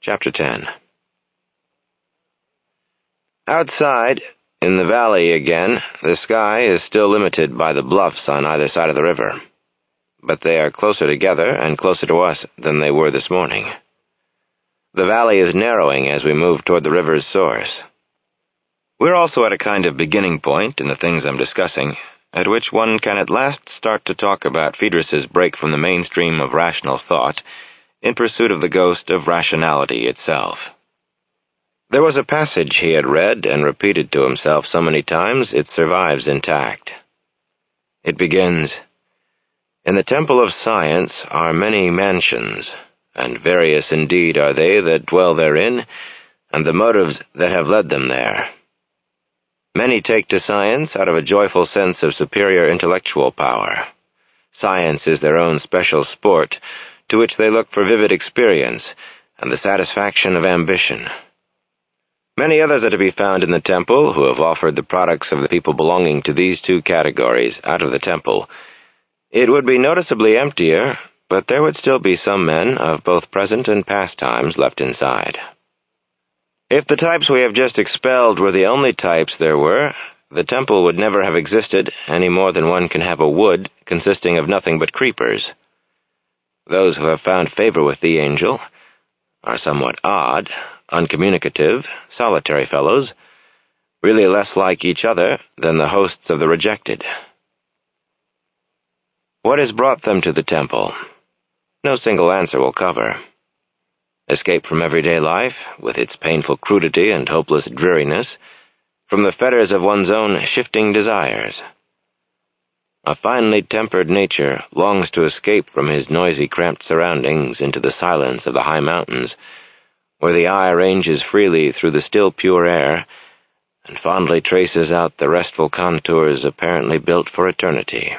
Chapter 10. Outside, in the valley again, the sky is still limited by the bluffs on either side of the river, but they are closer together and closer to us than they were this morning. The valley is narrowing as we move toward the river's source. We're also at a kind of beginning point in the things I'm discussing, at which one can at last start to talk about Phaedrus's break from the mainstream of rational thought in pursuit of the ghost of rationality itself. There was a passage he had read and repeated to himself so many times it survives intact. It begins, "In the temple of science are many mansions, and various indeed are they that dwell therein, and the motives that have led them there. Many take to science out of a joyful sense of superior intellectual power. Science is their own special sport, to which they look for vivid experience and the satisfaction of ambition. Many others are to be found in the temple who have offered the products of the people belonging to these two categories out of the temple. It would be noticeably emptier, but there would still be some men of both present and past times left inside. If the types we have just expelled were the only types there were, the temple would never have existed any more than one can have a wood consisting of nothing but creepers. Those who have found favor with the angel are somewhat odd, uncommunicative, solitary fellows, really less like each other than the hosts of the rejected. What has brought them to the temple? No single answer will cover. Escape from everyday life, with its painful crudity and hopeless dreariness, from the fetters of one's own shifting desires. A finely tempered nature longs to escape from his noisy, cramped surroundings into the silence of the high mountains, where the eye ranges freely through the still pure air, and fondly traces out the restful contours apparently built for eternity.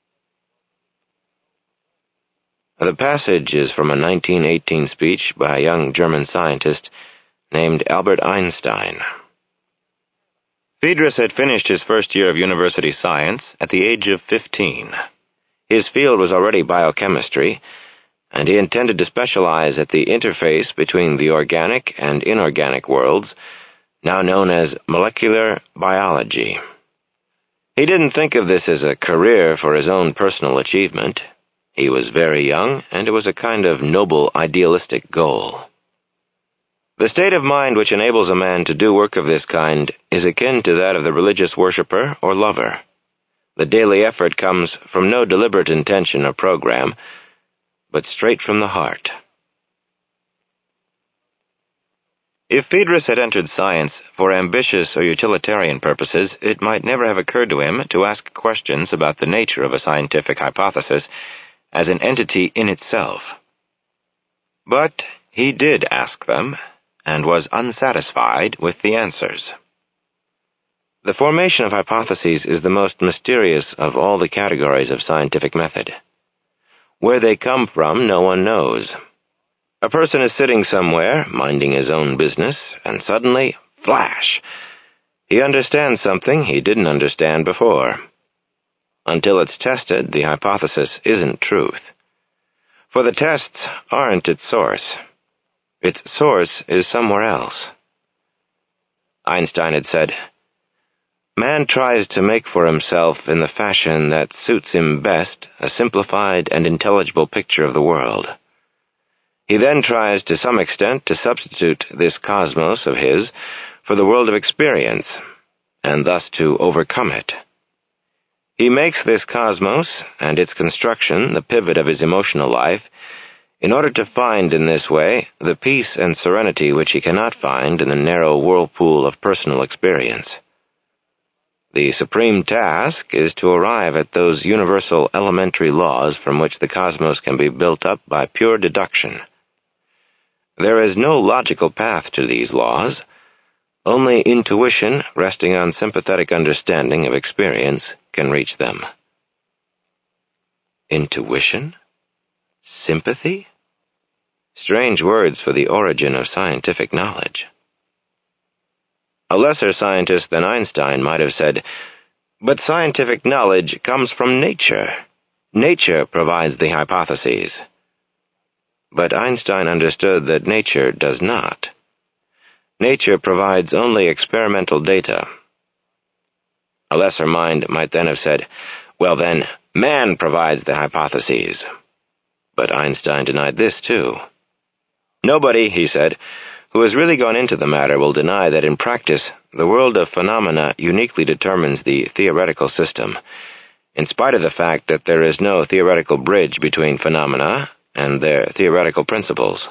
The passage is from a 1918 speech by a young German scientist named Albert Einstein. Phaedrus had finished his first year of university science at the age of 15. His field was already biochemistry, and he intended to specialize at the interface between the organic and inorganic worlds, now known as molecular biology. He didn't think of this as a career for his own personal achievement. He was very young, and it was a kind of noble, idealistic goal. The state of mind which enables a man to do work of this kind is akin to that of the religious worshipper or lover. The daily effort comes from no deliberate intention or program, but straight from the heart. If Phaedrus had entered science for ambitious or utilitarian purposes, it might never have occurred to him to ask questions about the nature of a scientific hypothesis as an entity in itself. But he did ask them, and was unsatisfied with the answers. The formation of hypotheses is the most mysterious of all the categories of scientific method. Where they come from, no one knows. A person is sitting somewhere, minding his own business, and suddenly, flash! He understands something he didn't understand before. Until it's tested, the hypothesis isn't truth. For the tests aren't its source. Its source is somewhere else. Einstein had said, "Man tries to make for himself in the fashion that suits him best a simplified and intelligible picture of the world. He then tries to some extent to substitute this cosmos of his for the world of experience, and thus to overcome it. He makes this cosmos and its construction the pivot of his emotional life, in order to find in this way the peace and serenity which he cannot find in the narrow whirlpool of personal experience. The supreme task is to arrive at those universal elementary laws from which the cosmos can be built up by pure deduction. There is no logical path to these laws. Only intuition, resting on sympathetic understanding of experience, can reach them." Intuition? Sympathy? Strange words for the origin of scientific knowledge. A lesser scientist than Einstein might have said, "But scientific knowledge comes from nature. Nature provides the hypotheses." but Einstein understood that nature does not. Nature provides only experimental data. A lesser mind might then have said, well then, man provides the hypotheses. But Einstein denied this too. Nobody, he said, who has really gone into the matter will deny that in practice the world of phenomena uniquely determines the theoretical system, in spite of the fact that there is no theoretical bridge between phenomena and their theoretical principles.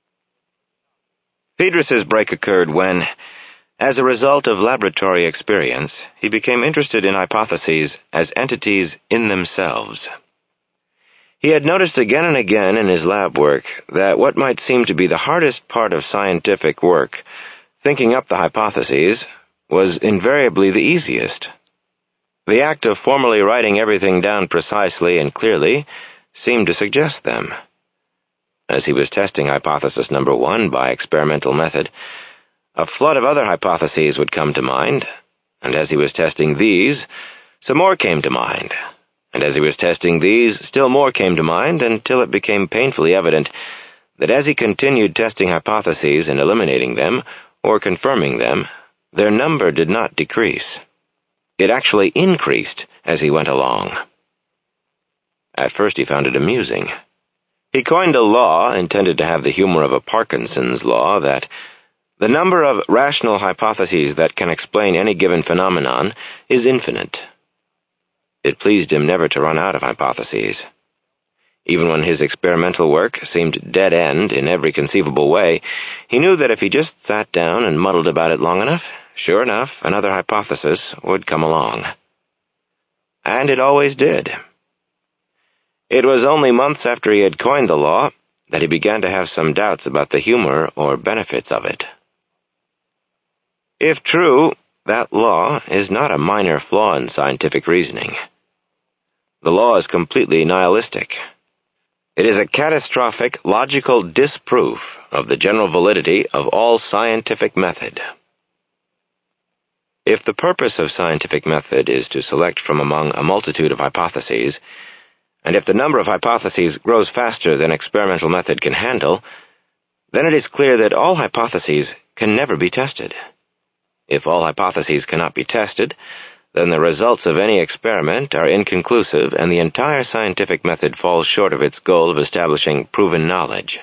Phaedrus's break occurred when, as a result of laboratory experience, he became interested in hypotheses as entities in themselves. He had noticed again and again in his lab work that what might seem to be the hardest part of scientific work, thinking up the hypotheses, was invariably the easiest. The act of formally writing everything down precisely and clearly seemed to suggest them. As he was testing hypothesis number 1 by experimental method, a flood of other hypotheses would come to mind, and as he was testing these, some more came to mind, and as he was testing these, still more came to mind, until it became painfully evident that as he continued testing hypotheses and eliminating them, or confirming them, their number did not decrease. It actually increased as he went along. At first he found it amusing. He coined a law intended to have the humor of a Parkinson's law that the number of rational hypotheses that can explain any given phenomenon is infinite. It pleased him never to run out of hypotheses. Even when his experimental work seemed dead-end in every conceivable way, he knew that if he just sat down and muddled about it long enough, sure enough, another hypothesis would come along. And it always did. It was only months after he had coined the law that he began to have some doubts about the humor or benefits of it. If true, that law is not a minor flaw in scientific reasoning. The law is completely nihilistic. It is a catastrophic, logical disproof of the general validity of all scientific method. If the purpose of scientific method is to select from among a multitude of hypotheses, and if the number of hypotheses grows faster than experimental method can handle, then it is clear that all hypotheses can never be tested. If all hypotheses cannot be tested, then the results of any experiment are inconclusive and the entire scientific method falls short of its goal of establishing proven knowledge.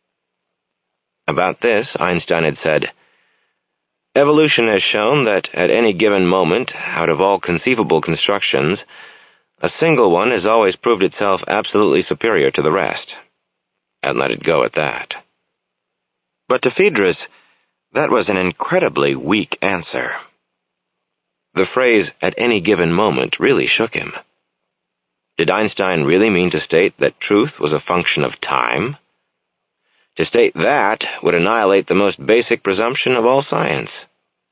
About this, Einstein had said, "Evolution has shown that at any given moment, out of all conceivable constructions, a single one has always proved itself absolutely superior to the rest." And let it go at that. But to Phaedrus, that was an incredibly weak answer. The phrase, "at any given moment," really shook him. Did Einstein really mean to state that truth was a function of time? To state that would annihilate the most basic presumption of all science.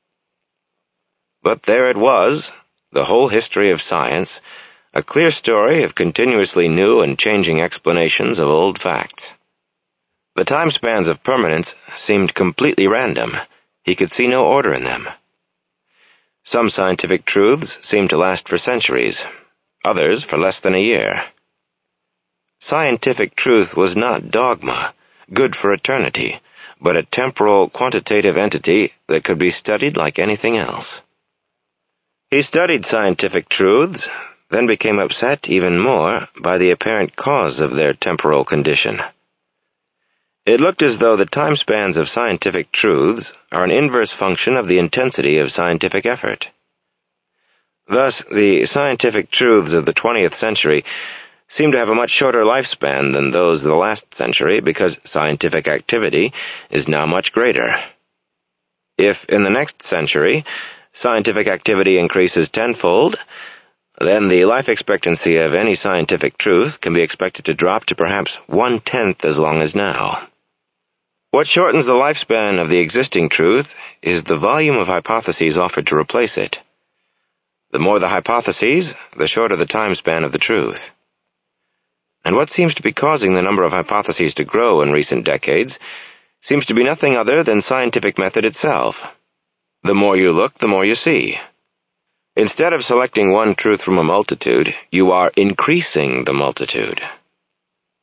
But there it was, the whole history of science, a clear story of continuously new and changing explanations of old facts. The time spans of permanence seemed completely random. He could see no order in them. Some scientific truths seemed to last for centuries, others for less than a year. Scientific truth was not dogma, good for eternity, but a temporal, quantitative entity that could be studied like anything else. He studied scientific truths, then became upset even more by the apparent cause of their temporal condition. It looked as though the time spans of scientific truths are an inverse function of the intensity of scientific effort. Thus, the scientific truths of the 20th century seem to have a much shorter lifespan than those of the last century because scientific activity is now much greater. If, in the next century, scientific activity increases tenfold, then the life expectancy of any scientific truth can be expected to drop to perhaps 1/10 as long as now. What shortens the lifespan of the existing truth is the volume of hypotheses offered to replace it. The more the hypotheses, the shorter the time span of the truth. And what seems to be causing the number of hypotheses to grow in recent decades seems to be nothing other than scientific method itself. The more you look, the more you see. Instead of selecting one truth from a multitude, you are increasing the multitude.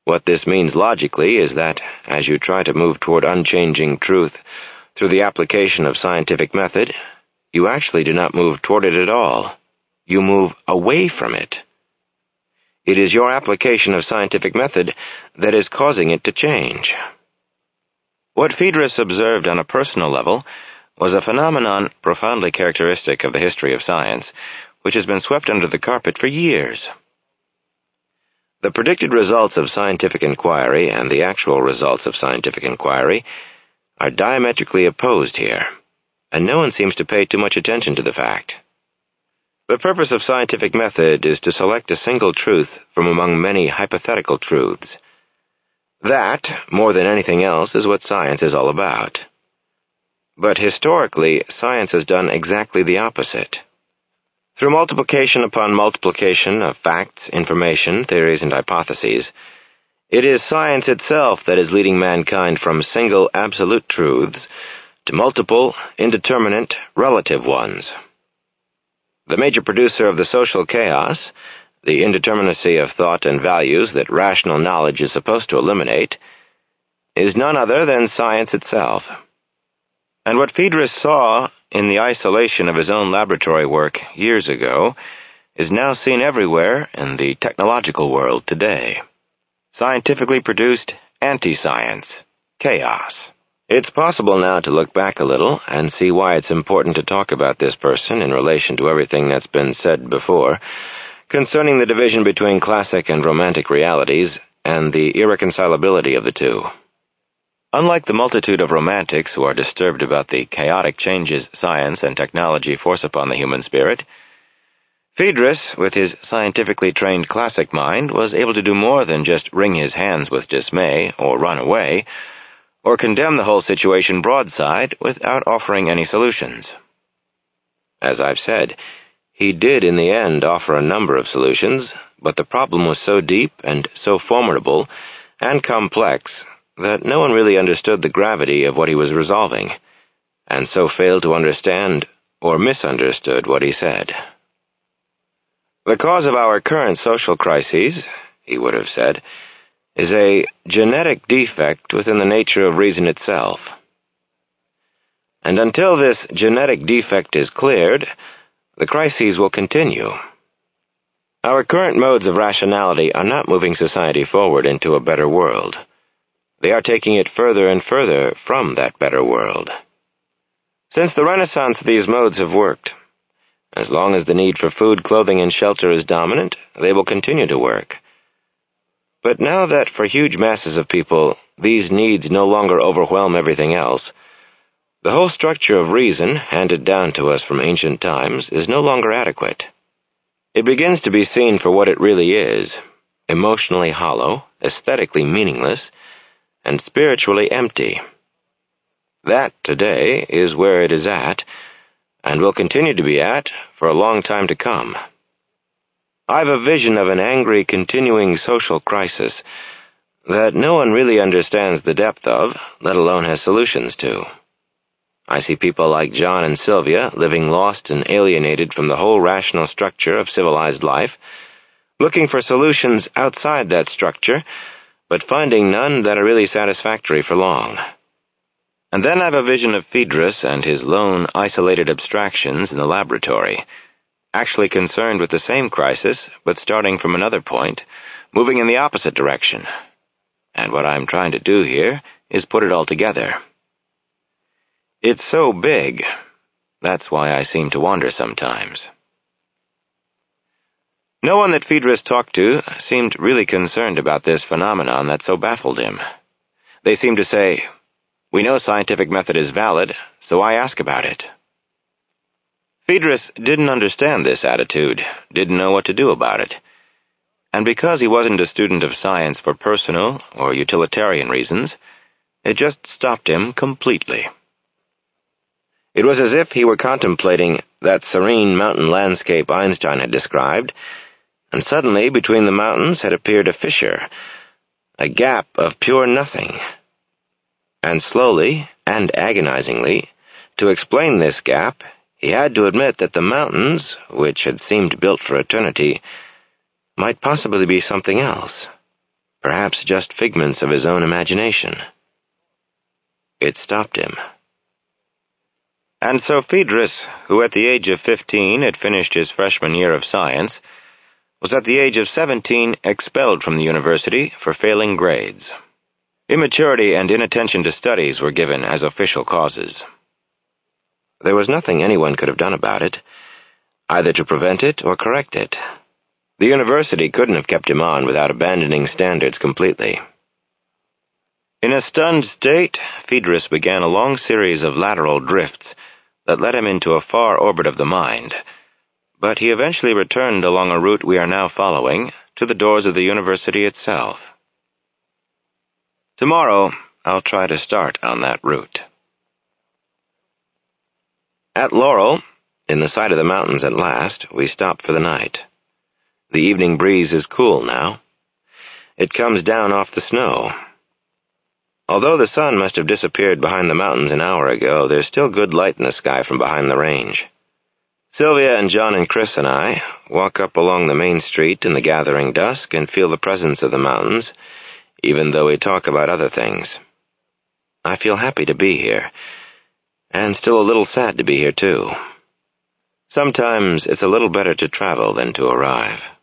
What this means logically is that, as you try to move toward unchanging truth through the application of scientific method, you actually do not move toward it at all. You move away from it. It is your application of scientific method that is causing it to change. What Phaedrus observed on a personal level was a phenomenon profoundly characteristic of the history of science, which has been swept under the carpet for years. The predicted results of scientific inquiry and the actual results of scientific inquiry are diametrically opposed here, and no one seems to pay too much attention to the fact. The purpose of scientific method is to select a single truth from among many hypothetical truths. That, more than anything else, is what science is all about. But historically, science has done exactly the opposite. Through multiplication upon multiplication of facts, information, theories, and hypotheses, it is science itself that is leading mankind from single absolute truths to multiple, indeterminate, relative ones. The major producer of the social chaos, the indeterminacy of thought and values that rational knowledge is supposed to eliminate, is none other than science itself. And what Phaedrus saw in the isolation of his own laboratory work years ago is now seen everywhere in the technological world today. Scientifically produced anti-science, chaos. It's possible now to look back a little and see why it's important to talk about this person in relation to everything that's been said before concerning the division between classic and romantic realities and the irreconcilability of the two. Unlike the multitude of romantics who are disturbed about the chaotic changes science and technology force upon the human spirit, Phaedrus, with his scientifically trained classic mind, was able to do more than just wring his hands with dismay or run away, or condemn the whole situation broadside without offering any solutions. As I've said, he did in the end offer a number of solutions, but the problem was so deep and so formidable and complex that no one really understood the gravity of what he was resolving, and so failed to understand or misunderstood what he said. The cause of our current social crises, he would have said, is a genetic defect within the nature of reason itself. And until this genetic defect is cleared, the crises will continue. Our current modes of rationality are not moving society forward into a better world. They are taking it further and further from that better world. Since the Renaissance, these modes have worked. As long as the need for food, clothing, and shelter is dominant, they will continue to work. But now that for huge masses of people these needs no longer overwhelm everything else, the whole structure of reason handed down to us from ancient times is no longer adequate. It begins to be seen for what it really is, emotionally hollow, aesthetically meaningless, and spiritually empty. That, today, is where it is at, and will continue to be at for a long time to come. I've a vision of an angry, continuing social crisis that no one really understands the depth of, let alone has solutions to. I see people like John and Sylvia living lost and alienated from the whole rational structure of civilized life, looking for solutions outside that structure, but finding none that are really satisfactory for long. And then I've a vision of Phaedrus and his lone, isolated abstractions in the laboratory, actually concerned with the same crisis, but starting from another point, moving in the opposite direction. And what I'm trying to do here is put it all together. It's so big. That's why I seem to wander sometimes. No one that Phaedrus talked to seemed really concerned about this phenomenon that so baffled him. They seemed to say, "We know scientific method is valid, so I ask about it." Phaedrus didn't understand this attitude, didn't know what to do about it. And because he wasn't a student of science for personal or utilitarian reasons, it just stopped him completely. It was as if he were contemplating that serene mountain landscape Einstein had described, and suddenly between the mountains had appeared a fissure, a gap of pure nothing. And slowly and agonizingly, to explain this gap, he had to admit that the mountains, which had seemed built for eternity, might possibly be something else. perhaps just figments of his own imagination. It stopped him. And so Phaedrus, who at the age of 15 had finished his freshman year of science, was at the age of 17 expelled from the university for failing grades. Immaturity and inattention to studies were given as official causes. There was nothing anyone could have done about it, either to prevent it or correct it. The university couldn't have kept him on without abandoning standards completely. In a stunned state, Phaedrus began a long series of lateral drifts that led him into a far orbit of the mind, but he eventually returned along a route we are now following to the doors of the university itself. Tomorrow, I'll try to start on that route. At Laurel, in the sight of the mountains at last, we stop for the night. The evening breeze is cool now. It comes down off the snow. Although the sun must have disappeared behind the mountains an hour ago, there's still good light in the sky from behind the range. Sylvia and John and Chris and I walk up along the main street in the gathering dusk and feel the presence of the mountains, even though we talk about other things. I feel happy to be here, and still a little sad to be here too. Sometimes it's a little better to travel than to arrive.